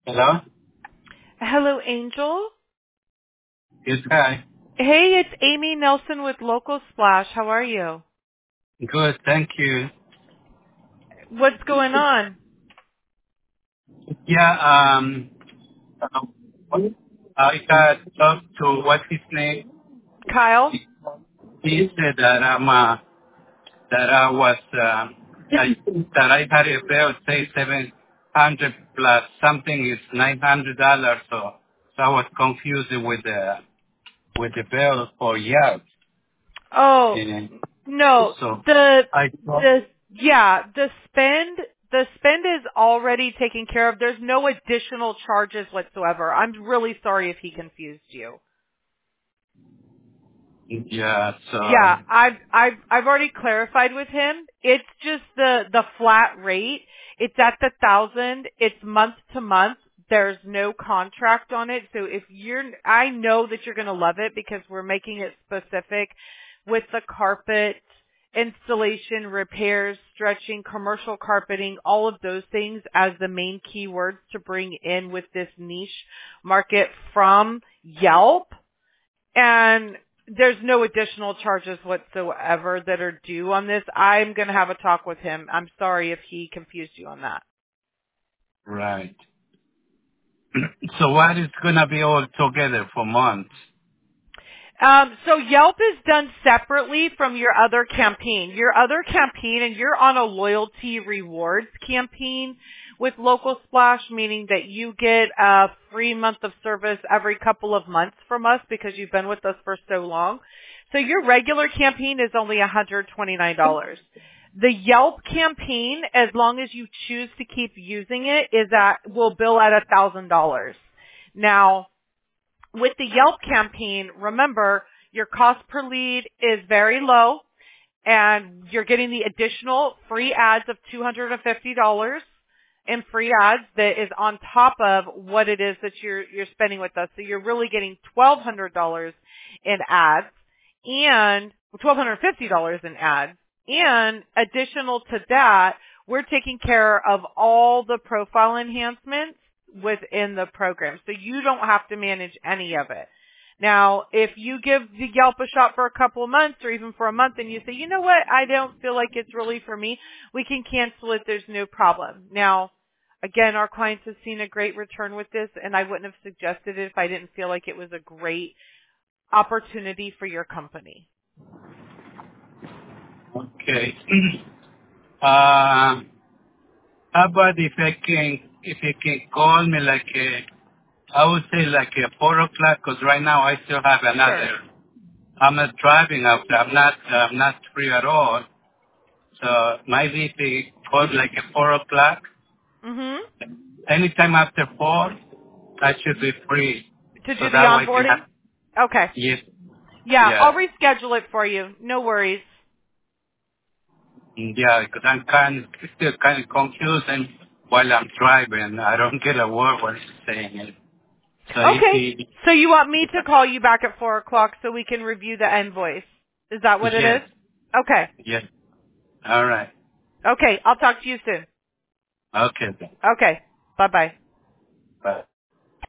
Hello? Hello, Angel. Yes, hi. Hey, it's Amy Nelson with Local Splash. How are you? Good, thank you. What's going on? Yeah, I got talked to what's his name. Kyle? He said that that I was that I had a bill say 700 plus something is $900. So I was confused with the bill for years. Oh, And no. so The I thought, the yeah, the spend is already taken care of. There's no additional charges whatsoever. I'm really sorry if he confused you. yeah, so Yeah, I've already clarified with him. It's just the flat rate. It's at the 1,000. It's month to month. There's no contract on it. So if I know that you're going to love it because we're making it specific with the carpet installation, repairs, stretching, commercial carpeting, all of those things as the main keywords to bring in with this niche market from Yelp. And there's no additional charges whatsoever that are due on this. I'm going to have a talk with him. I'm sorry if he confused you on that. right. So what is gonna be all together for months? So Yelp is done separately from your other campaign. Your other campaign, and you're on a loyalty rewards campaign with Local Splash, meaning that you get a free month of service every couple of months from us because you've been with us for so long. So your regular campaign is only $129. The Yelp campaign, as long as you choose to keep using it, will bill at $1,000. Now, with the Yelp campaign, remember, your cost per lead is very low and you're getting the additional free ads of $250 in free ads that is on top of what it is that you're spending with us. So you're really getting $1,200 in ads and $1,250 in ads. And additional to that, we're taking care of all the profile enhancements within the program. So you don't have to manage any of it. Now, if you give the Yelp a shot for a couple of months or even for a month and you say, you know what, I don't feel like it's really for me, we can cancel it. There's no problem. Now, again, our clients have seen a great return with this and I wouldn't have suggested it if I didn't feel like it was a great opportunity for your company. Okay. How about if you can call me like I would say like 4 o'clock, because right now I still have Sure. I'm not driving out there. I'm not free at all. So maybe if you call like 4 o'clock, Mhm. anytime after 4, I should be free. To So do the that way I can onboarding? have, Okay. yes, Yeah, I'll yeah. reschedule it for you. No worries. Yeah, because I'm still kind of confused and while I'm driving, I don't get a word what he's saying. So if Okay. he, So you want me to call you back at 4 o'clock so we can review the invoice? Is that what it is? yes, Okay. yes. All right. Okay. I'll talk to you soon. Okay then. Okay. Bye-bye. Bye.